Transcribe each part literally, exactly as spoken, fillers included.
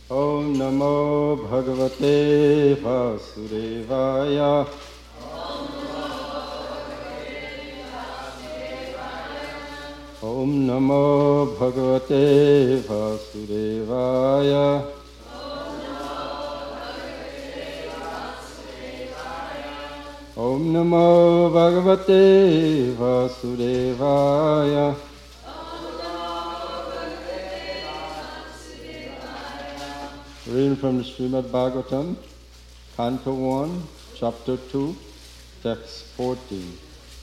Om Namo Bhagavate Vasudevaya. Om Namo Bhagavate Vasudevaya. Om Namo Bhagavate Vasudevaya. Reading from the Srimad Bhagavatam, Canto one, Chapter two, Text fourteen.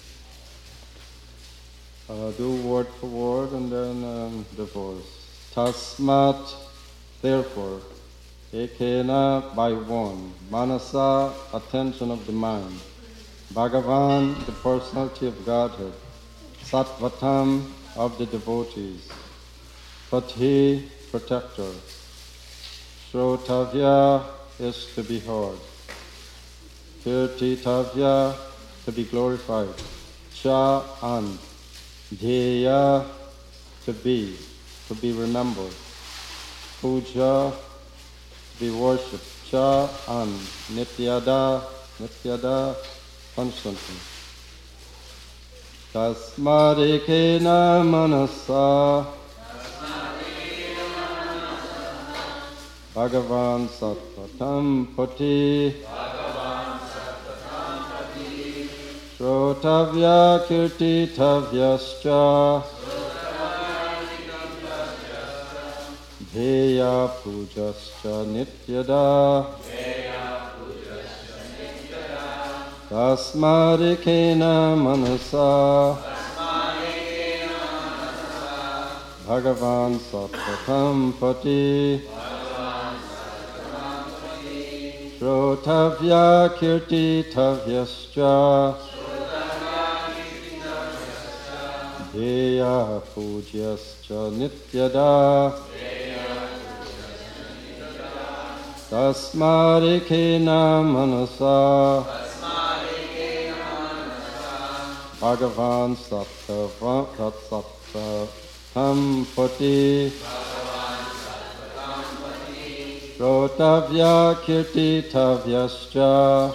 Uh, do word for word and then um, the voice. Tasmat, therefore, ekena, by one, manasa, attention of the mind, Bhagavan, the personality of Godhead, Sattvatam, of the devotees, Pathi, protector, Shrotavya is to be heard, Kirtitavya, to be glorified, Cha, and Dheya, to be, to be remembered, Puja, to be worshipped, Cha, and Nityada, Nityada, constantly. Tasmadikena manasa Bhagavan Sattvatam Pati Shrotavya Kirtitavyascha Dheya Pujascha Nityada Tasmadikena manasa Bhagavan Sattvatam Pati Shrotavya Kirtitavyascha Dheya Pujasyascha Nityada Tasmadikena manasa Bhagavan Sattvatam Pati Shrotavya Kirtitavyascha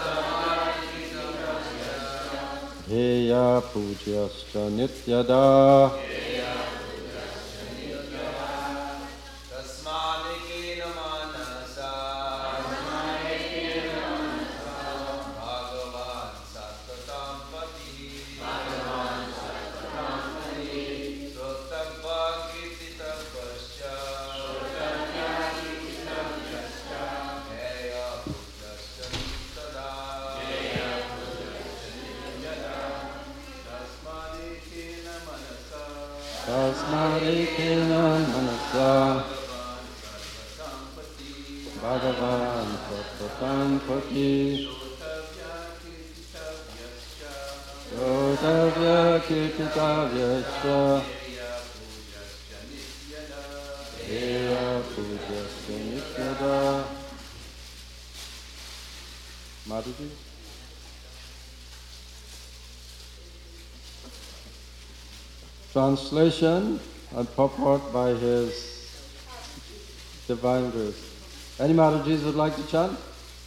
Dheya Pujasyascha Nityada Tasmadikena manasa Bhagavan Sattvatam Pati Shrotavya Kirtitavyascha Tasmadikena manasa Bhagavan Sattvatam Pati Shrotavya Kirtitavyascha Dheya Pujasyascha Nityada. Madhuji? Translation and purport by His Divine Grace. Any Madhujis would like to chant?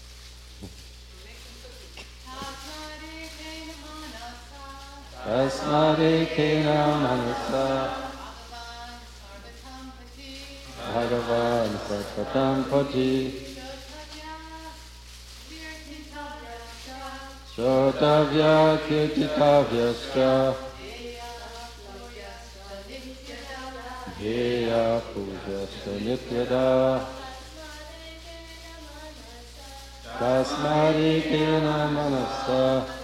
Tasmadikena manasa Bhagavan Sattvatam Pati Shrotavya Kirtitavyascha Dheya Pujasyascha Nityada Tasmadikena manasa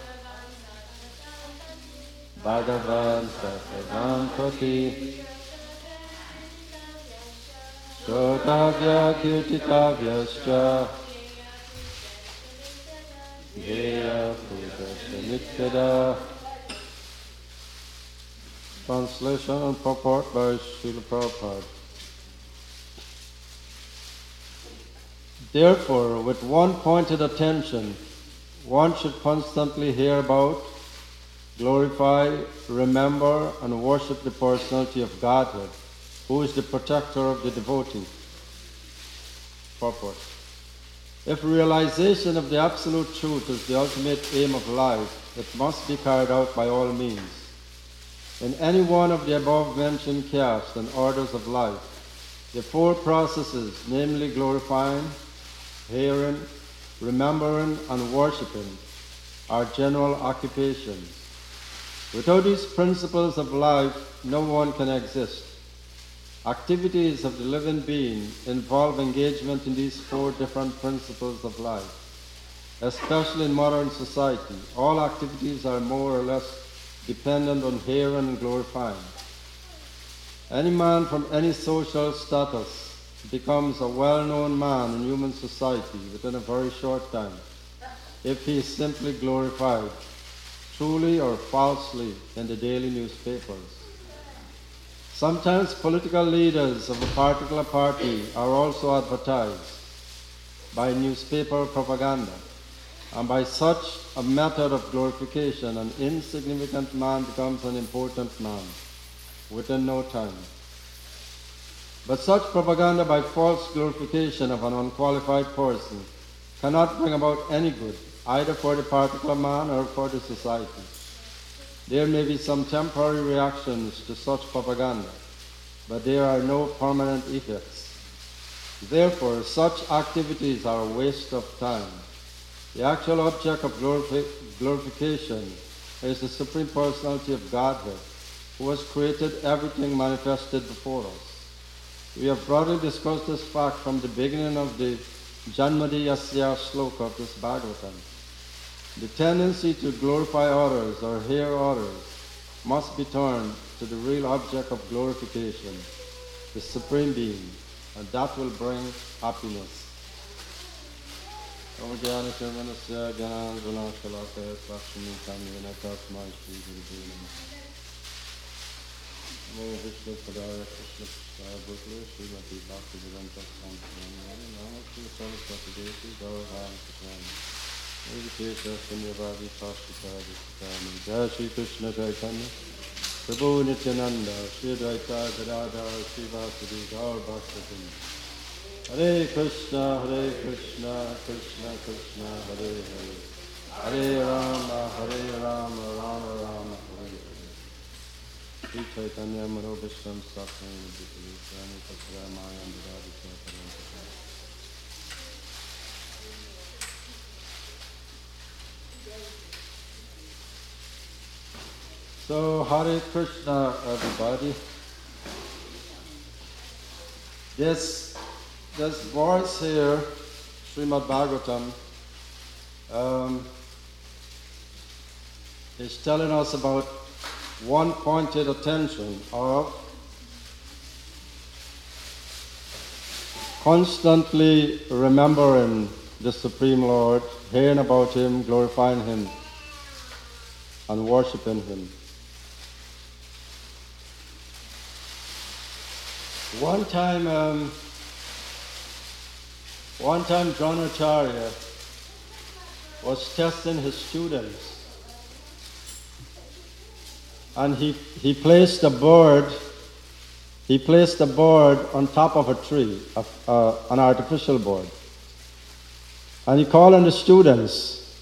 Bhagavan Sattvatam Pati Shrotavya Kirtitavyascha Dheya Pujasyascha Nityada. Translation and purport by Srila Prabhupada. Therefore, with one pointed attention, one should constantly hear about, glorify, remember, and worship the personality of Godhead, who is the protector of the devotee. Purport. If realization of the absolute truth is the ultimate aim of life, it must be carried out by all means. In any one of the above-mentioned castes and orders of life, the four processes, namely glorifying, hearing, remembering, and worshipping, are general occupations. Without these principles of life, no one can exist. Activities of the living being involve engagement in these four different principles of life. Especially in modern society, all activities are more or less dependent on hearing and glorifying. Any man from any social status becomes a well-known man in human society within a very short time if he is simply glorified, truly or falsely, in the daily newspapers. Sometimes political leaders of a particular party are also advertised by newspaper propaganda, and by such a method of glorification, an insignificant man becomes an important man within no time. But such propaganda by false glorification of an unqualified person cannot bring about any good, either for the particular man or for the society. There may be some temporary reactions to such propaganda, but there are no permanent effects. Therefore, such activities are a waste of time. The actual object of glorifi- glorification is the Supreme Personality of Godhead, who has created everything manifested before us. We have broadly discussed this fact from the beginning of the Janmadi Yasya Sloka of this Bhagavatam. The tendency to glorify others or hear others must be turned to the real object of glorification, the Supreme Being, and that will bring happiness. Jai Shri Krishna Chaitanya, Prabhu Nityananda, Shri Advaita Gadadhar, Srivasadi Gaur Bhaktivinoda. Hare Krishna, Hare Krishna, Krishna Krishna, Hare Hare. Hare Rama, Hare Rama, Rama Rama, Hare Hare. Shri Chaitanya Manobhishtam Satsang Vidhiri, Swami Tattva Mayam Vidhari Chaitanya. So, Hare Krishna, everybody. This, this verse here, Srimad Bhagavatam, um, is telling us about one pointed attention of constantly remembering the Supreme Lord, hearing about Him, glorifying Him, and worshiping Him. One time, um, one time Dronacharya was testing his students, and he, he placed a bird, he placed a bird on top of a tree, a, uh, an artificial bird. And he called on the students.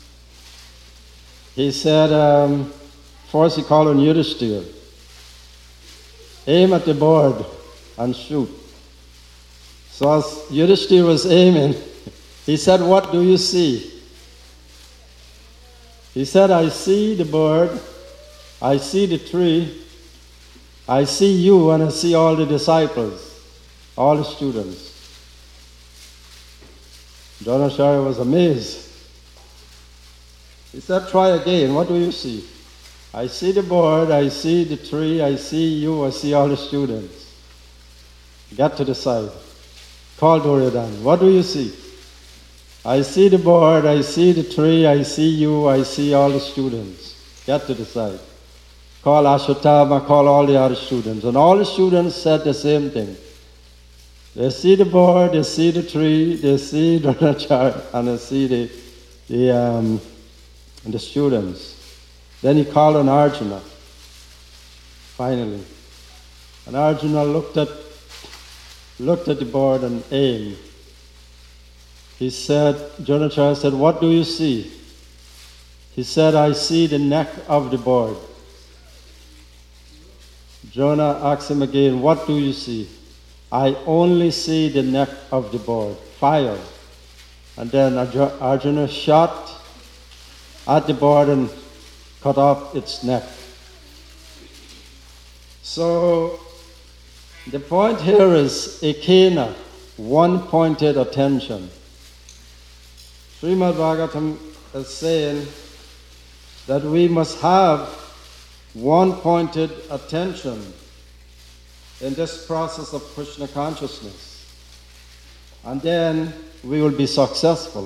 He said, um, first he called on Yudhishthira, aim at the bird and shoot. So as Yudhishthira was aiming, he said, what do you see? He said, I see the bird, I see the tree, I see you, and I see all the disciples, all the students. Dronacharya was amazed. He said, try again, what do you see? I see the bird, I see the tree, I see you, I see all the students. Get to the side. Call Duryodhana. What do you see? I see the bird, I see the tree, I see you, I see all the students. Get to the side. Call Ashwatthama, call all the other students. And all the students said the same thing. They see the bird, they see the tree, they see Dronacharya, and they see the, the, um, the students. Then he called on Arjuna, finally. And Arjuna looked at looked at the bird and aimed. he said, Dronacharya said, what do you see? He said, I see the neck of the board. Drona asked him again, what do you see? I only see the neck of the board, fire. And then Arjuna shot at the board and cut off its neck. So the point here is ekena, one-pointed attention. Srimad Bhagavatam is saying that we must have one-pointed attention in this process of Krishna consciousness. And then we will be successful.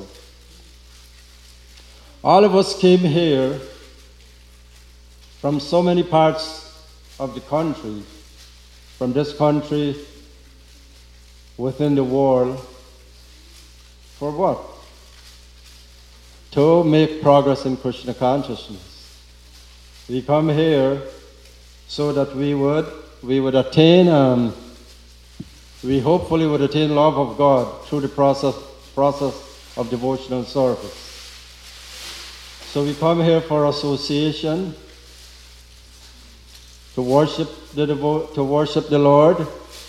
All of us came here from so many parts of the country, from this country, within the world, for what? To make progress in Krishna consciousness. We come here so that we would we would attain, um, we hopefully would attain love of God through the process process of devotional service. So we come here for association, to worship the devo- to worship the Lord,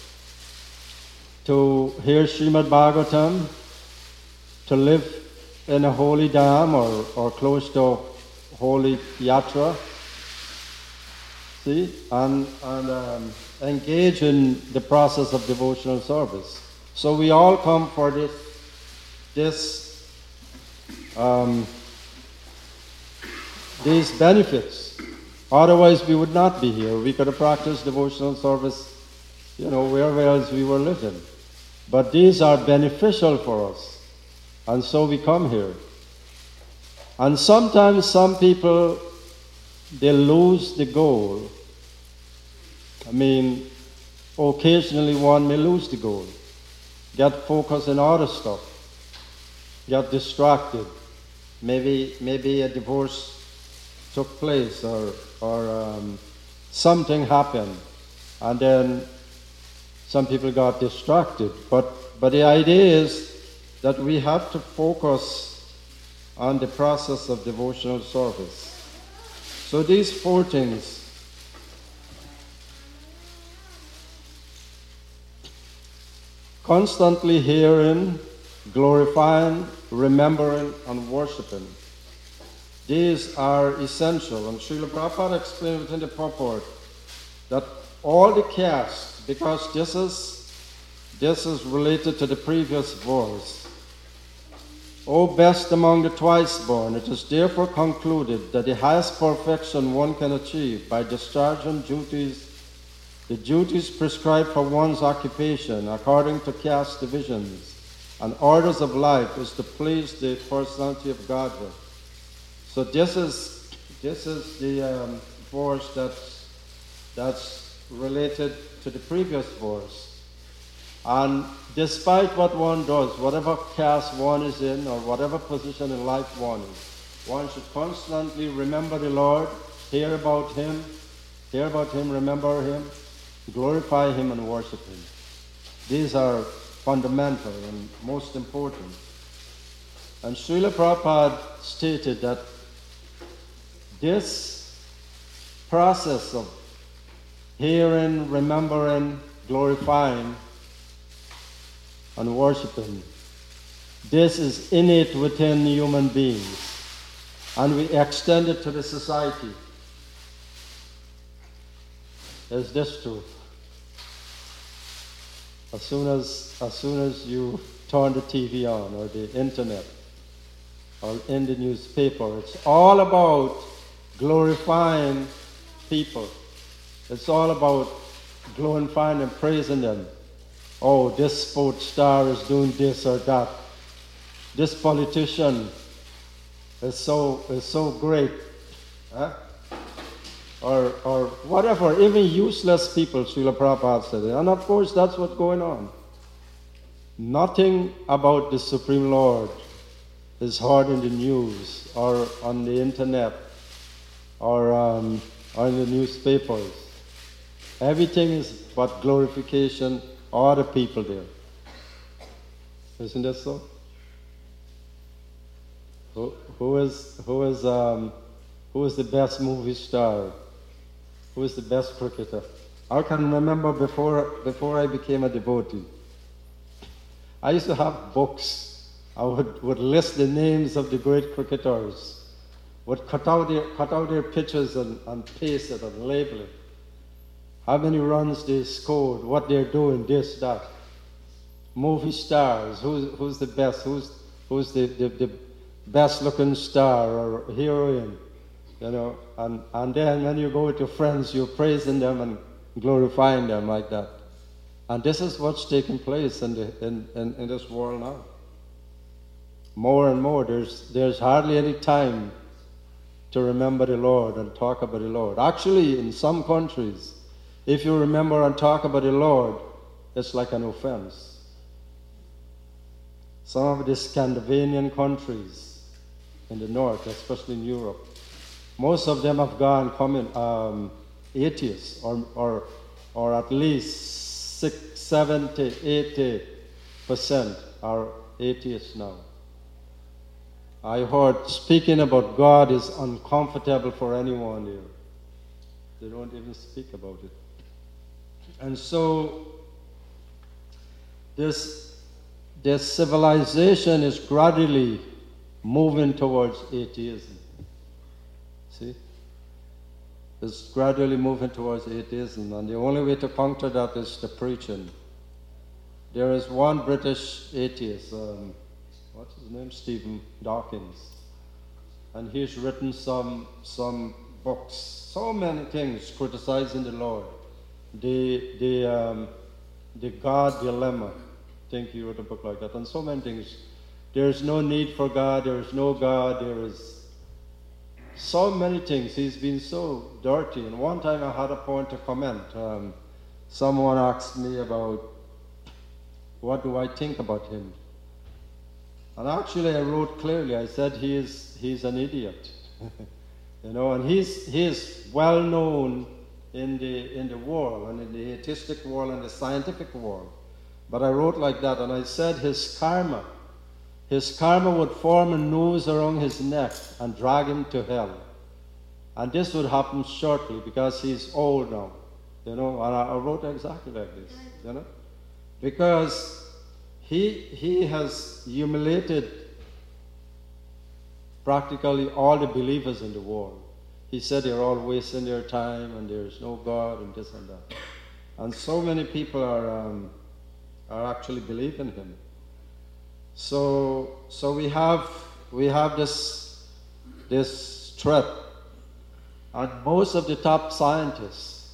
to hear Srimad Bhagavatam, to live in a holy dham or, or close to holy yatra, see, and, and um, engage in the process of devotional service. So we all come for this, this um, these benefits. Otherwise we would not be here. We could have practiced devotional service, you know, wherever else we were living. But these are beneficial for us. And so we come here. And sometimes some people, they lose the goal. I mean, occasionally one may lose the goal. Get focused on other stuff. Get distracted. Maybe maybe a divorce took place or, or um, something happened. And then some people got distracted. But, but the idea is that we have to focus on the process of devotional service. So these four things, constantly hearing, glorifying, remembering, and worshiping, these are essential. And Srila Prabhupada explained within the purport that all the castes, because this is, this is related to the previous verse, O best among the twice born, it is therefore concluded that the highest perfection one can achieve by discharging duties, the duties prescribed for one's occupation according to caste divisions and orders of life, is to please the personality of Godhead. So this is this is the um, verse that's that's related to the previous verse. And despite what one does, whatever caste one is in or whatever position in life one is, one should constantly remember the Lord, hear about Him, hear about Him, remember Him, glorify Him and worship Him. These are fundamental and most important. And Srila Prabhupada stated that this process of hearing, remembering, glorifying, and worshiping, this is innate within human beings, and we extend it to the society. Is this true? As soon as, as soon as you turn the T V on or the internet or in the newspaper, it's all about glorifying people. It's all about glorifying and praising them. Oh, this sports star is doing this or that. This politician is so is so great. Huh? Or or whatever, even useless people, Srila Prabhupada said. And of course that's what's going on. Nothing about the Supreme Lord is heard in the news or on the internet or, um, or in the newspapers. Everything is but glorification, all the people there. Isn't that so? Who, who is who is um, who is the best movie star? Who is the best cricketer? I can remember before before I became a devotee, I used to have books. I would, would list the names of the great cricketers, would cut out their cut out their pictures and, and paste it and label it. How many runs they scored, what they're doing, this, that. Movie stars, who's who's the best, who's who's the, the, the best looking star or heroine, you know, and, and then when you go with your friends, you're praising them and glorifying them like that. And this is what's taking place in, the, in, in, in this world now. More and more, there's, there's hardly any time to remember the Lord and talk about the Lord. Actually, in some countries, if you remember and talk about the Lord, it's like an offense. Some of the Scandinavian countries in the north, especially in Europe, most of them have gone coming um, atheists, or, or, or at least six, seventy, eighty percent are atheists now. I heard speaking about God is uncomfortable for anyone here. They don't even speak about it. And so this, this civilization is gradually moving towards atheism. See? It's gradually moving towards atheism, and the only way to counter that is the preaching. There is one British atheist, um, what's his name? Stephen Dawkins. And he's written some, some books, so many things criticizing the Lord. The, the, um, the God Dilemma, I think he wrote a book like that, and so many things. There's no need for God, there is no God, there is so many things. He's been so dirty. And one time I had a point to comment. Um, someone asked me about what do I think about him. And actually I wrote clearly, I said he is, he's an idiot. You know, and he's, he's well known in the, in the world, and in the atheistic world and the scientific world. But I wrote like that, and I said his karma, his karma would form a noose around his neck and drag him to hell. And this would happen shortly because he's old now. You know, and I, I wrote exactly like this, you know. Because he, he has humiliated practically all the believers in the world. He said they're all wasting their time and there's no God and this and that. And so many people are, um, are actually believing him. So, so we have, we have this, this threat. And most of the top scientists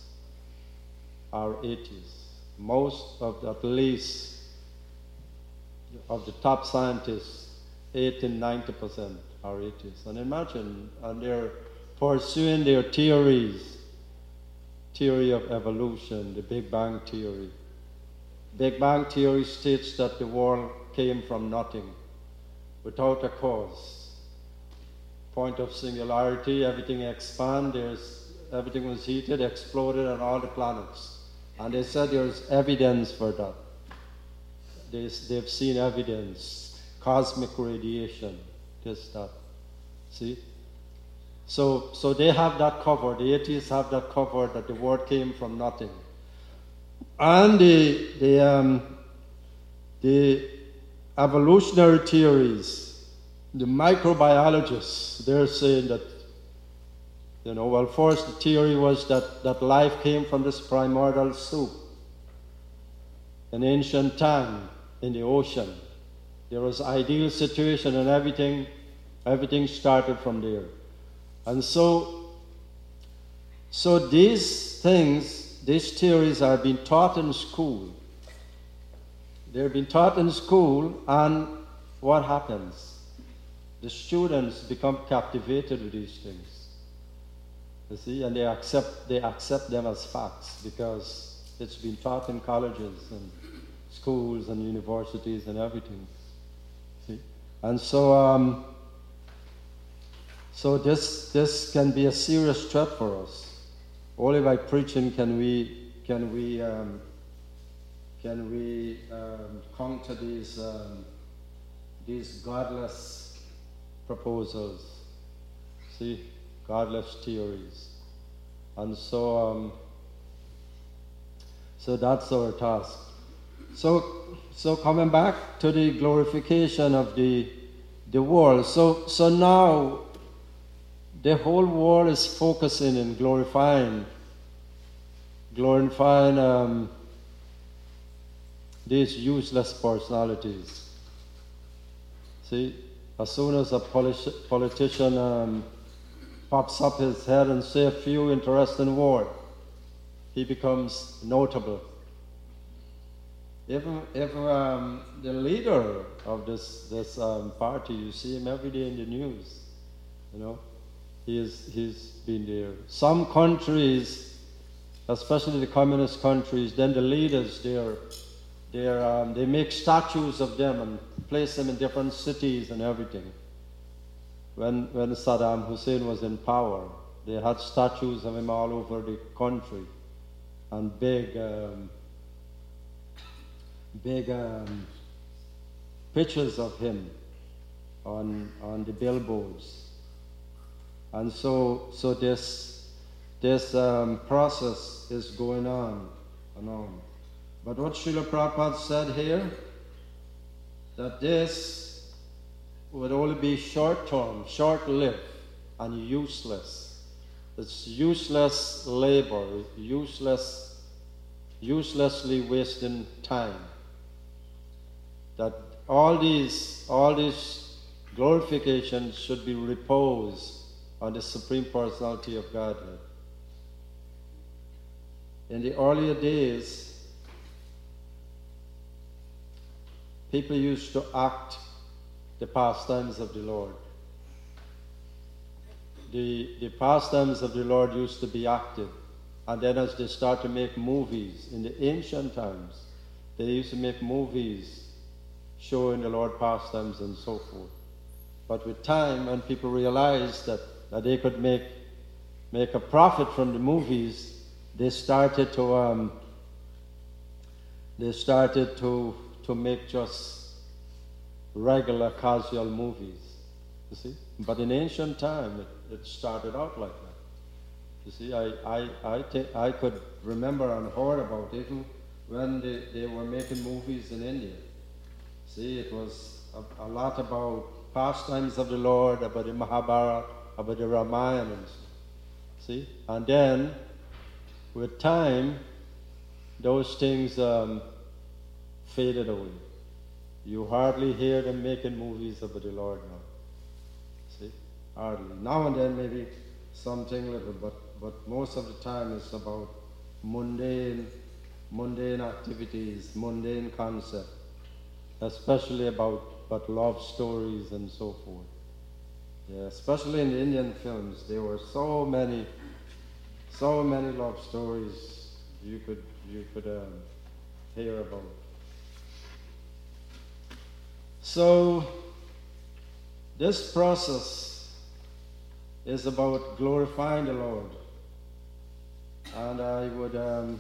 are atheists. Most of the, at least of the top scientists, eighty, ninety percent are atheists. And imagine, and they're pursuing their theories, theory of evolution, the Big Bang Theory. Big Bang Theory states that the world came from nothing, without a cause. Point of singularity, everything expanded, there's, everything was heated, exploded on all the planets. And they said there's evidence for that. They, they've seen evidence, cosmic radiation, this, that. See? So, so they have that covered, the atheists have that covered, that the world came from nothing. And the, the, um, the evolutionary theories, the microbiologists, they're saying that, you know, well, first the theory was that, that life came from this primordial soup, an ancient time in the ocean. There was ideal situation and everything, everything started from there. And so, so these things, these theories are being taught in school. They're being taught in school, and what happens? The students become captivated with these things. You see, and they accept, they accept them as facts because it's been taught in colleges and schools and universities and everything. See? And so, um, so this, this can be a serious threat for us. Only by preaching can we, can we, um, can we um, counter these, um, these godless proposals. See, godless theories. And so, um, so that's our task. So, so coming back to the glorification of the the world. So, so now the whole world is focusing and glorifying, glorifying um, these useless personalities. See, as soon as a politi- politician um, pops up his head and say a few interesting words, he becomes notable. Even if um, the leader of this this um, party, you see him every day in the news, you know, he is he's been there. Some countries, especially the communist countries, then the leaders there, they um, they make statues of them and place them in different cities and everything. When when Saddam Hussein was in power, they had statues of him all over the country, and big. Um, big um, pictures of him on on the billboards. And so so this this um, process is going on and on. But what Srila Prabhupada said here, that this would only be short-term, short-lived, and useless. It's useless labor, useless, uselessly wasting time. That all these, all these glorifications should be reposed on the Supreme Personality of Godhead. In the earlier days, people used to act the pastimes of the Lord. The, the pastimes of the Lord used to be acted. And then as they start to make movies, in the ancient times, they used to make movies showing the Lord pastimes and so forth. But with time, when people realized that, that they could make make a profit from the movies, they started to um, they started to to make just regular casual movies. You see? But in ancient time, it, it started out like that. You see, I I I, think I could remember and heard about even when they, they were making movies in India. See, it was a, a lot about pastimes of the Lord, about the Mahabharata, about the Ramayana and so. See? And then, with time, those things um, faded away. You hardly hear them making movies about the Lord now. See? Hardly. Now and then maybe something little, but, but most of the time it's about mundane, mundane activities, mundane concepts. Especially about, about love stories and so forth. Yeah, especially in the Indian films, there were so many, so many love stories you could you could um, hear about. So this process is about glorifying the Lord, and I would um,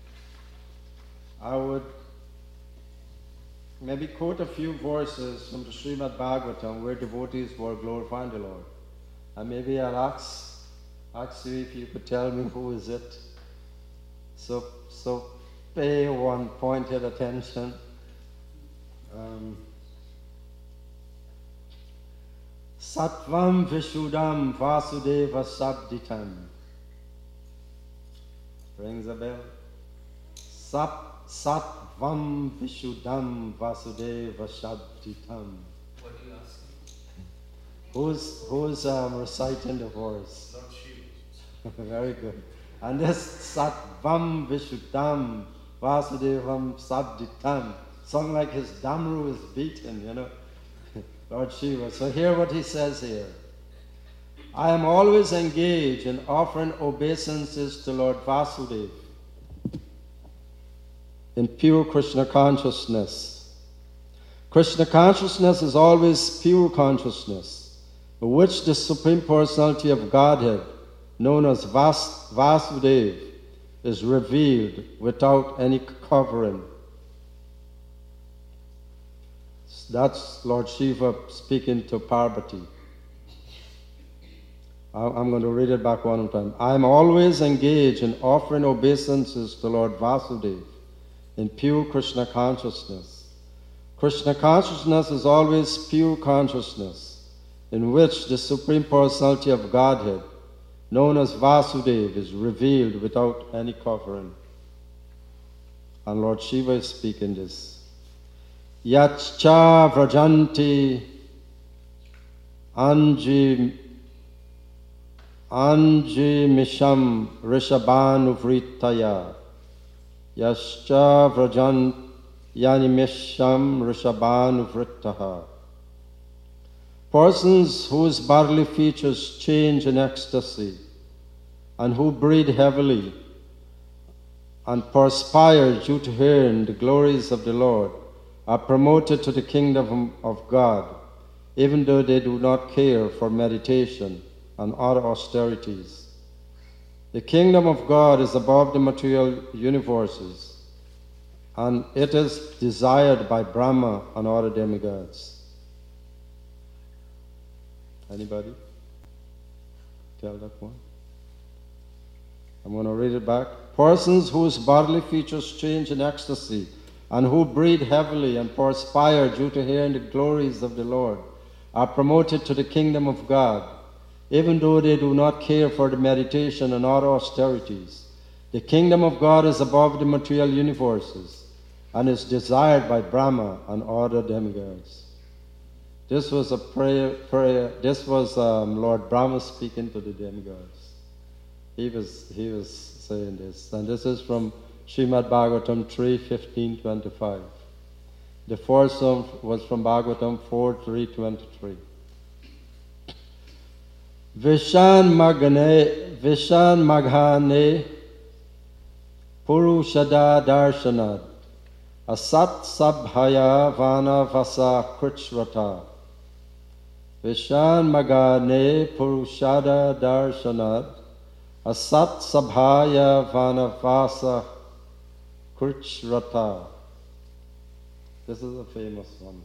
I would. maybe quote a few verses from the Srimad Bhagavatam where devotees were glorifying the Lord. And maybe I'll ask, ask you if you could tell me who is it. So, so pay one pointed attention. Um, Sattvam Vishudam Vasudeva Sabditam. Rings a bell? Sat, Sattvam Vishudam Vasudeva Sabditam. What are you asking? Who's, who's um, reciting the verse? Lord Shiva. Very good. And this Sattvam Vishudam Vasudevam Sabditam, sung like his damru is beaten, you know. Lord Shiva. So hear what he says here. I am always engaged in offering obeisances to Lord Vasudeva in pure Krishna consciousness. Krishna consciousness is always pure consciousness, which the Supreme Personality of Godhead, known as Vas- Vasudeva, is revealed without any covering. That's Lord Shiva speaking to Parvati. I'm going to read it back one more time. I'm always engaged in offering obeisances to Lord Vasudeva in pure Krishna consciousness. Krishna consciousness is always pure consciousness, in which the Supreme Personality of Godhead, known as Vasudeva, is revealed without any covering. And Lord Shiva is speaking this. Yachcha vrajanti anji anji misham rishabhanuvritaya yascha vrajant yani misham rishabhanuvrittaha. Persons whose bodily features change in ecstasy and who breathe heavily and perspire due to hearing the glories of the Lord are promoted to the kingdom of God, even though they do not care for meditation and other austerities. The kingdom of God is above the material universes, and it is desired by Brahma and other demigods. Anybody? Tell that one. I'm going to read it back. Persons whose bodily features change in ecstasy and who breathe heavily and perspire due to hearing the glories of the Lord are promoted to the kingdom of God, even though they do not care for the meditation and other austerities. The kingdom of God is above the material universes and is desired by Brahma and other demigods. This was a prayer, prayer this was um, Lord Brahma speaking to the demigods. He was, he was saying this, and this is from Srimad Bhagavatam three fifteen twenty-five. The first one was from Bhagavatam four three twenty-three. Vishan Magane, Vishan Maghane, Purushada Darshanad, Asat Sabhaya Vana Vasa Krichrata. Vishan Magane, Purushada Darshanad, Asat Sabhaya Vana Vasa Krichrata. This is a famous one.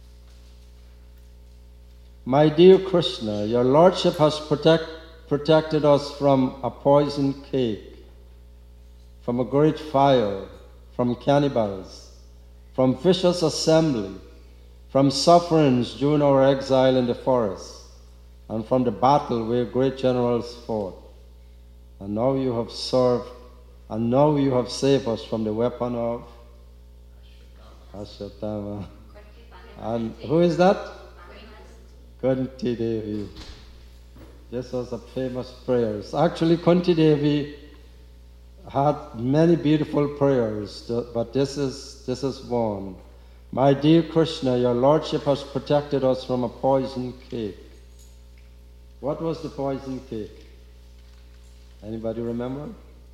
My dear Krishna, your Lordship has protect, protected us from a poisoned cake, from a great fire, from cannibals, from vicious assembly, from sufferings during our exile in the forest, and from the battle where great generals fought. And now you have served, and now you have saved us from the weapon of Ashwatthama. And who is that? Kunti Devi. This was a famous prayer. Actually, Kunti Devi had many beautiful prayers, but this is this is one. My dear Krishna, your Lordship has protected us from a poison cake. What was the poison cake? Anybody remember?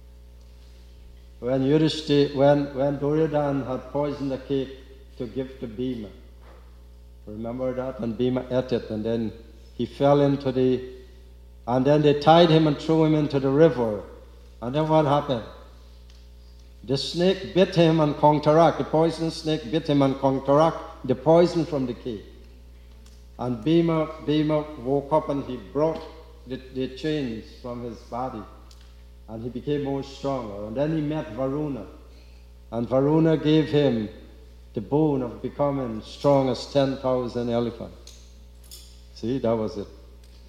When Yudhishthira, when when Duryodhana had poisoned the cake to give to Bhima. Remember that? And Bhima ate it, and then he fell into the, and then they tied him and threw him into the river. And then what happened? The snake bit him and counteract, the poison snake bit him and counteract the poison from the cake. And Bhima, Bhima woke up and he broke the, the chains from his body. And he became more stronger. And then he met Varuna. And Varuna gave him the boon of becoming strong as ten thousand elephants. See, that was it.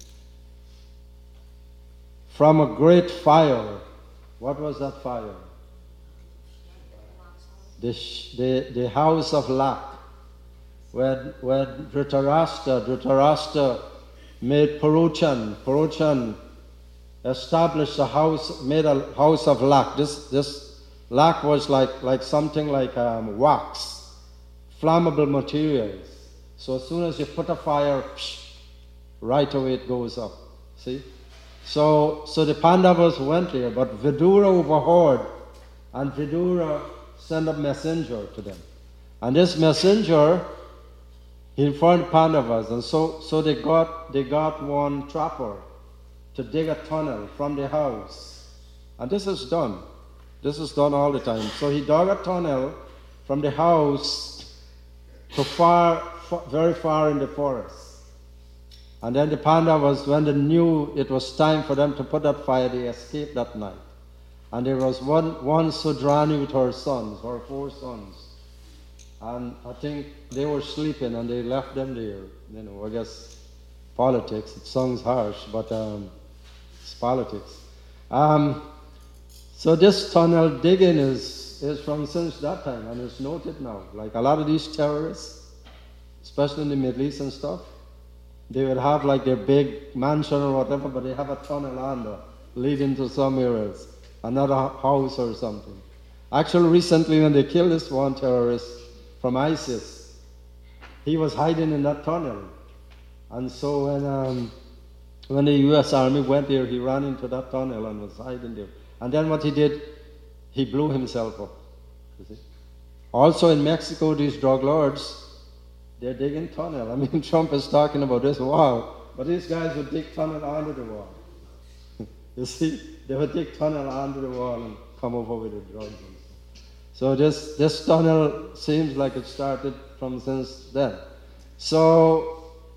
From a great fire. What was that fire? The, the, the house of lack. When, when Dhritarashtra, Dhritarashtra made Purochan, Purochan established a house, made a house of lac. This this lac was like like something like um, wax, flammable materials. So as soon as you put a fire, psh, right away it goes up. See? So so the Pandavas went there, but Vidura overheard, and Vidura sent a messenger to them. And this messenger, he informed Pandavas, and so so they got they got one trapper to dig a tunnel from the house. And this is done. This is done all the time. So he dug a tunnel from the house to far, far very far in the forest. And then the Pandavas, when they knew it was time for them to put out fire, they escaped that night. And there was one, one Sudrani with her sons, her four sons. And I think they were sleeping and they left them there. You know, I guess politics, it sounds harsh, but um, it's politics. Um, so this tunnel digging is, is from since that time, and it's noted now. Like a lot of these terrorists, especially in the Middle East and stuff, they would have like their big mansion or whatever, but they have a tunnel under leading to somewhere else, another house or something. Actually, recently when they killed this one terrorist from ISIS, he was hiding in that tunnel. And so when um, when the U S Army went there, he ran into that tunnel and was hiding there. And then what he did, he blew himself up. You see? Also in Mexico, these drug lords, they're digging tunnel. I mean, Trump is talking about this wall, but these guys would dig tunnel under the wall. You see, they would dig tunnel under the wall and come over with the drugs. And stuff. So this this tunnel seems like it started from since then. So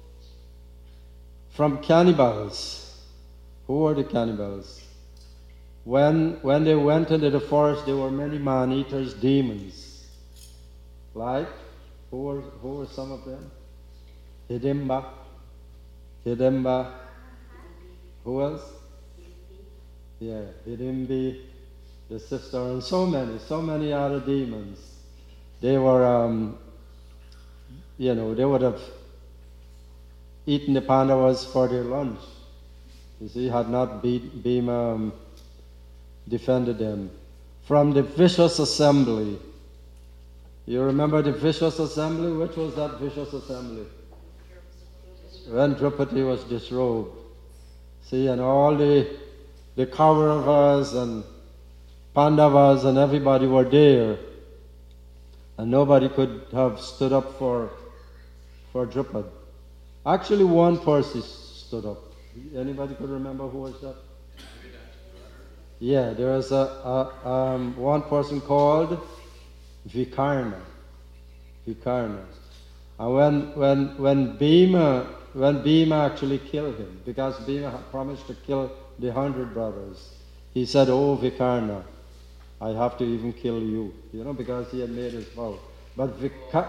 from cannibals, who were the cannibals? When when they went into the forest, there were many man-eaters, demons. Like, who were, who were some of them? Hidimba, Hidimba, who else? Yeah, Hidimbi, the sister, and so many, so many other demons. They were, um, you know, they would have eaten the Pandavas for their lunch. You see, had not Bhima um, defended them. From the vicious assembly. You remember the vicious assembly? Which was that vicious assembly? When Draupadi was disrobed. See, and all the, the Kauravas and Pandavas and everybody were there. And nobody could have stood up for, for Draupadi. Actually, one person stood up. Anybody could remember who was that? Yeah, there was a, a um, one person called Vikarna. Vikarna. And when when when Bhima when Bhima actually killed him, because Bhima had promised to kill the hundred brothers, he said, "Oh Vikarna, I have to even kill you," you know, because he had made his vow. But Vikarna.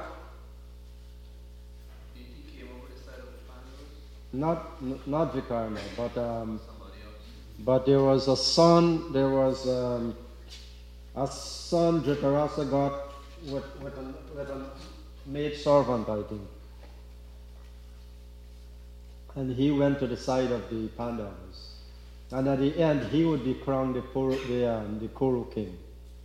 Not not Vikarna, but um, but there was a son. There was um, a son Dhritarashtra got with with a, with a maid servant, I think, and he went to the side of the Pandavas, and at the end he would be crowned the Kuru, the, um, the Kuru king.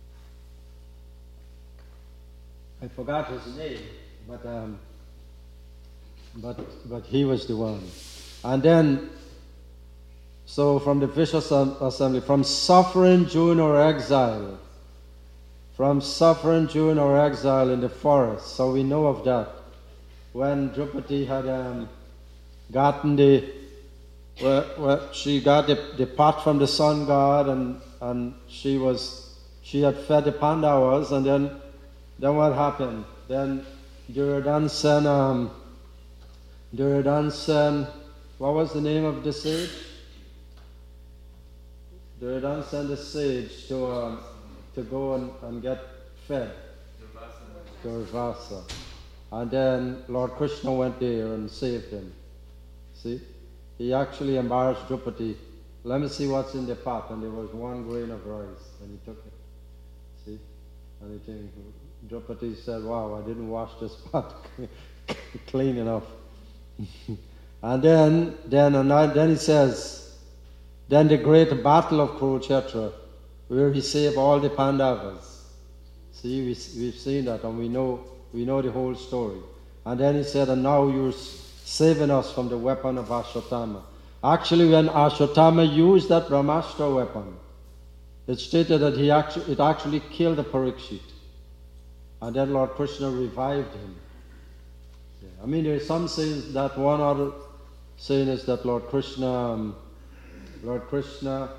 I forgot his name, but. Um, But but he was the one. And then, so from the vicious assembly, from sovereign or exile, from sovereign or exile in the forest, so we know of that. When Draupadi had um, gotten the, well, well, she got the, the pot from the sun god, and, and she was, she had fed the Pandavas, and then, then what happened? Then Duryodhana sent, um, Duryodhana sent, what was the name of the sage? Duryodhana sent the sage to um, to go and, and get fed. Durvasa. And then Lord Krishna went there and saved him. See? He actually embarrassed Draupadi. Let me see what's in the pot. And there was one grain of rice. And he took it. See? And he think, Draupadi said, wow, I didn't wash this pot clean enough. And then, then, and then he says, then the great battle of Kurukshetra, where he saved all the Pandavas. See, we, we've seen that, and we know we know the whole story. And then he said, and now you're saving us from the weapon of Ashwatthama. Actually, when Ashwatthama used that Brahmastra weapon, it stated that he actually, it actually killed the Parikshit. And then Lord Krishna revived him. I mean, there is some saying that one other saying is that Lord Krishna, um, Lord Krishna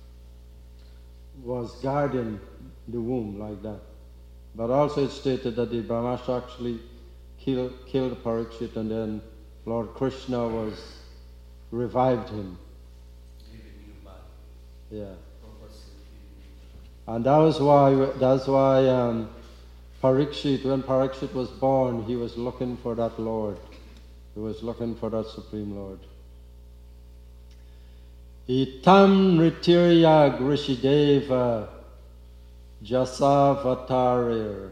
was guarding the womb like that. But also it stated that the Brahmastra actually killed, killed Parikshit, and then Lord Krishna was revived him. Give a new body. Yeah. Purposely give And that was why, that's why um, Parikshit, when Parikshit was born, he was looking for that Lord. He was looking for that Supreme Lord. Itam ritirya grishideva jasavatarir.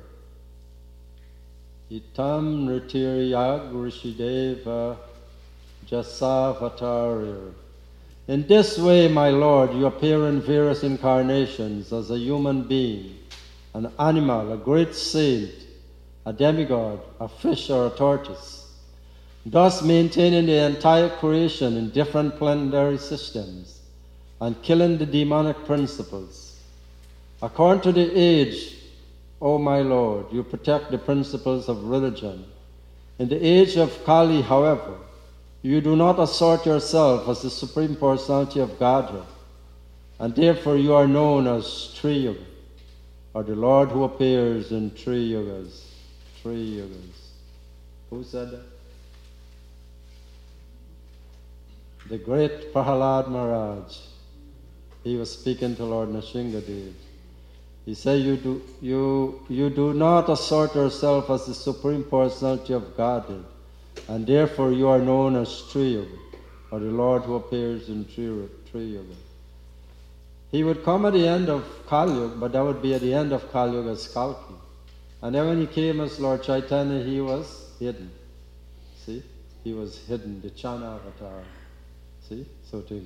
Itam ritirya grishideva jasavatarir. In this way, my Lord, you appear in various incarnations as a human being, an animal, a great saint, a demigod, a fish, or a tortoise, thus maintaining the entire creation in different planetary systems and killing the demonic principles. According to the age, O my Lord, you protect the principles of religion. In the age of Kali, however, you do not assert yourself as the Supreme Personality of Godhead, and therefore you are known as Tri Yuga, or the Lord who appears in Tri Yugas. Tri Yugas. Who said that? The great Prahalad Maharaj. He was speaking to Lord Nrsingadev. He said, you do, you, you do not assert yourself as the Supreme Personality of Godhead, and therefore you are known as Tri Yuga, or the Lord who appears in Tri, Tri Yuga. He would come at the end of Kali Yuga, but that would be at the end of Kali Yuga as Kalki. And then when he came as Lord Chaitanya, he was hidden. See? He was hidden, the Chana avatar. See? So too.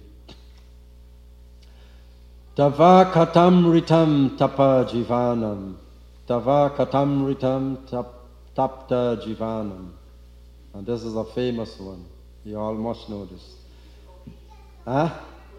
Tava katam ritam tapa jivanam. Tava katam ritam tap, tapta jivanam. And this is a famous one. You all must know this. Huh?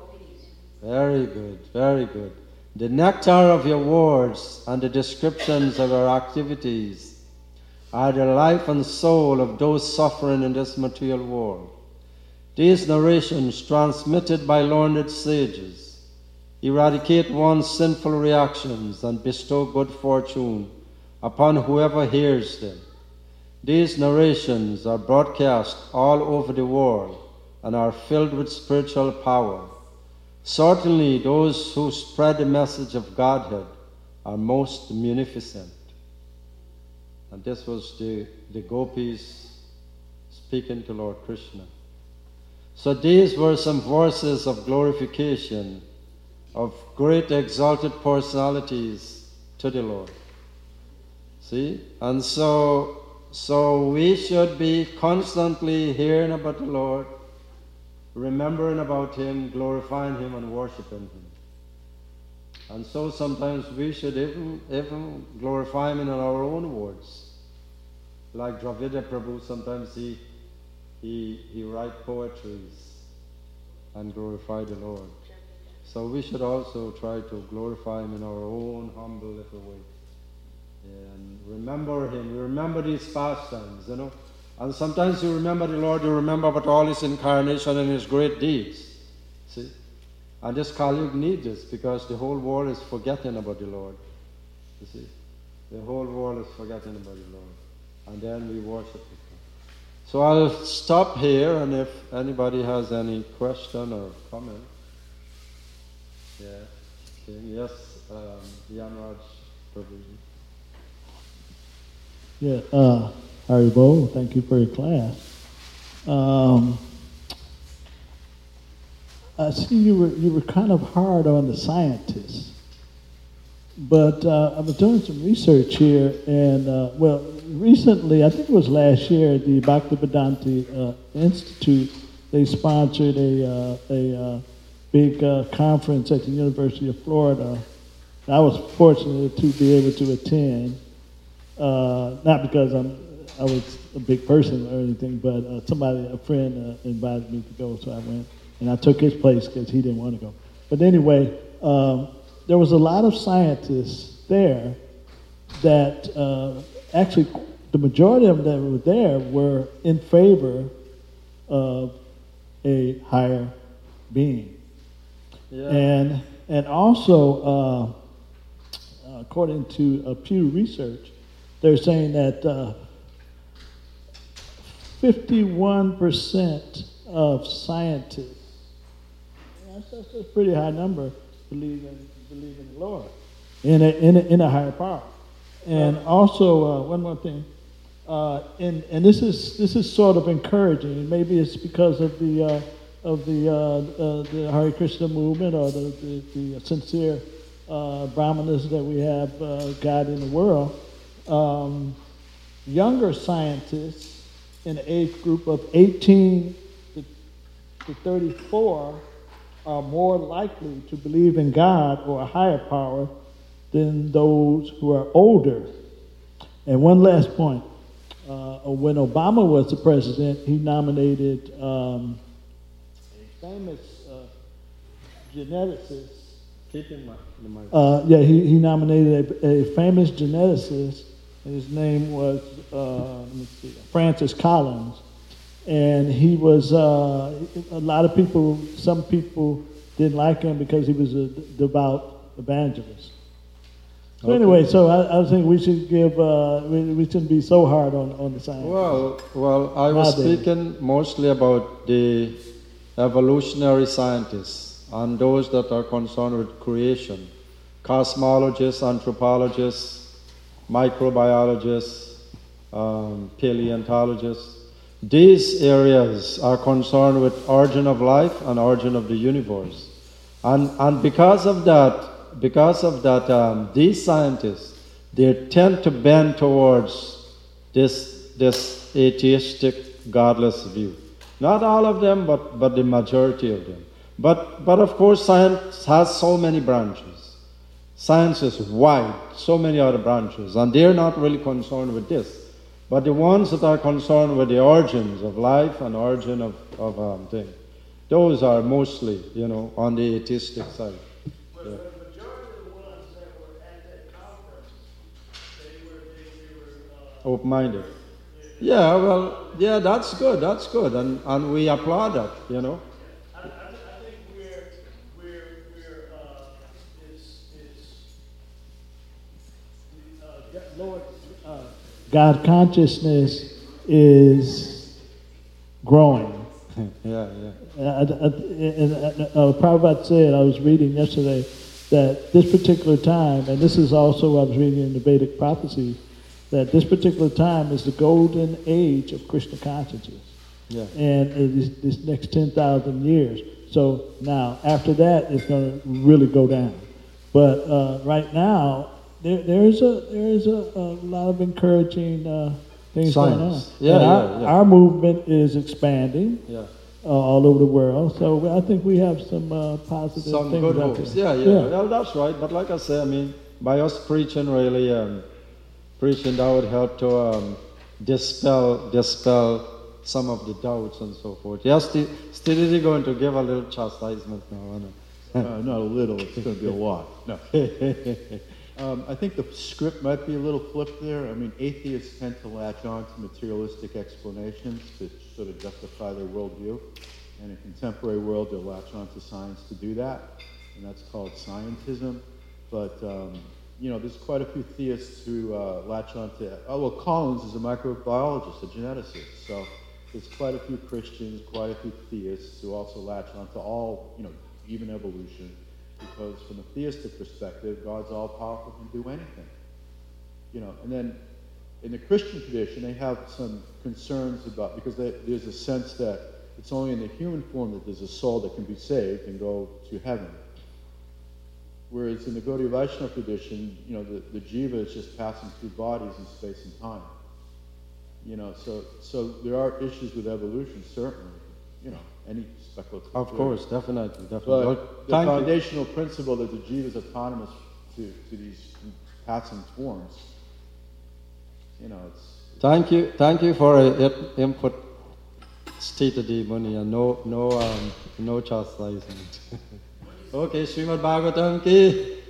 Very good, very good. The nectar of your words and the descriptions of your activities are the life and soul of those suffering in this material world. These narrations, transmitted by learned sages, eradicate one's sinful reactions and bestow good fortune upon whoever hears them. These narrations are broadcast all over the world and are filled with spiritual power. Certainly those who spread the message of Godhead are most munificent. And this was the, the gopis speaking to Lord Krishna. So these were some verses of glorification of great exalted personalities to the Lord. See? And so So we should be constantly hearing about the Lord, remembering about Him, glorifying Him, and worshiping Him. And so sometimes we should even, even glorify Him in our own words. Like Dravida Prabhu, sometimes he, he, he writes poetries and glorify the Lord. So we should also try to glorify Him in our own humble little way. And remember Him. You remember these pastimes, you know. And sometimes you remember the Lord, you remember about all His incarnation and His great deeds. See? And this Kali Yuga needs this because the whole world is forgetting about the Lord. You see? The whole world is forgetting about the Lord. And then we worship Him. So I'll stop here, and if anybody has any question or comment. Yeah. Okay. Yes, um, Yanraj Prabhu. Yeah, uh, Haribo, thank you for your class. Um, I see you were you were kind of hard on the scientists, but uh, I was doing some research here, and uh, well, recently, I think it was last year, the Bhaktivedanta uh, Institute, they sponsored a uh, a uh, big uh, conference at the University of Florida. I was fortunate to be able to attend. Uh, not because I'm, I was a big person or anything, but uh, somebody, a friend, uh, invited me to go, so I went, and I took his place because he didn't want to go. But anyway, um, there was a lot of scientists there that uh, actually, the majority of them that were there were in favor of a higher being, Yeah. and and also, uh, according to uh, Pew Research, they're saying that uh, fifty-one percent of scientists, that's, that's a pretty high number, believe in, believe in the Lord, in a, in a, in a higher power. And also, uh, one more thing, uh, and, and this is this is sort of encouraging, and maybe it's because of the uh, of the uh, uh, the Hare Krishna movement or the, the, the sincere uh, Brahmanas that we have uh, got in the world. Um, younger scientists in the age group of eighteen to, to thirty-four are more likely to believe in God or a higher power than those who are older. And one last point. Uh, when Obama was the president, he nominated um, a famous uh, geneticist. Keep in mind. the mic. Uh, yeah, he, he nominated a, a famous geneticist. His name was uh, let me see, Francis Collins. And he was, uh, a lot of people, some people didn't like him because he was a devout evangelist. So Okay. anyway, so I, I think we should give, uh, we, we shouldn't be so hard on, on the science. Well, well, I was Nowadays. speaking mostly about the evolutionary scientists and those that are concerned with creation, cosmologists, anthropologists, microbiologists, um, paleontologists. These areas are concerned with origin of life and origin of the universe. And, and because of that, because of that, um, these scientists, they tend to bend towards this, this atheistic, godless view. Not all of them, but, but the majority of them. But, but of course, science has so many branches. Science is wide, so many other branches, and they're not really concerned with this. But the ones that are concerned with the origins of life and origin of, of um, things, those are mostly, you know, on the atheistic side. But Yeah. the majority of the ones that were at that conference, they were, they, they were, uh, Open-minded. Yeah, well, yeah, that's good, that's good, and, and we applaud that, you know. I, I, I think we're, we're, we're, uh, is, is, uh, God- Lord, uh, God consciousness is growing. Yeah, yeah. Uh, I, I, and uh, uh, Prabhupada said, I was reading yesterday, that this particular time, and this is also I was reading in the Vedic prophecy, that this particular time is the golden age of Krishna consciousness. Yeah. And uh, this, this next ten thousand years. So now, after that, it's going to really go down. But uh, right now, there, there is a there is a, a lot of encouraging uh, things going on. Science. Yeah, And yeah, our, yeah. our movement is expanding Yeah. uh, all over the world. So I think we have some uh, positive Some things good out hopes. there. Yeah, yeah, Well, that's right. But like I say, I mean, by us preaching, really, um, preaching, that would help to um, dispel, dispel some of the doubts and so forth. Yes, still, still going to give a little chastisement now, isn't it? Uh, not a little, it's going to be a lot. No. Um, I think the script might be a little flipped there. I mean, atheists tend to latch on to materialistic explanations to sort of justify their worldview. And in a contemporary world, they'll latch on to science to do that. And that's called scientism. But, um, you know, there's quite a few theists who uh, latch on to, oh, well, Collins is a microbiologist, a geneticist. So there's quite a few Christians, quite a few theists who also latch on to all, you know, even evolution. Because from a theistic perspective, God's all-powerful, can do anything. You know, and then in the Christian tradition, they have some concerns about, because they, there's a sense that it's only in the human form that there's a soul that can be saved and go to heaven. Whereas in the Gaudiya Vaishnava tradition, you know, the, the jiva is just passing through bodies in space and time. You know, so so there are issues with evolution, certainly. You know, any speculative Of theory. course, definitely, definitely. But Well, the thank you. foundational principle that the jiva is autonomous to, to these passing forms, you know, it's... Thank you, thank you for uh, it- input, stated the money, and no, no, um, no chastisement. Okay, Srimad Bhagavatam ki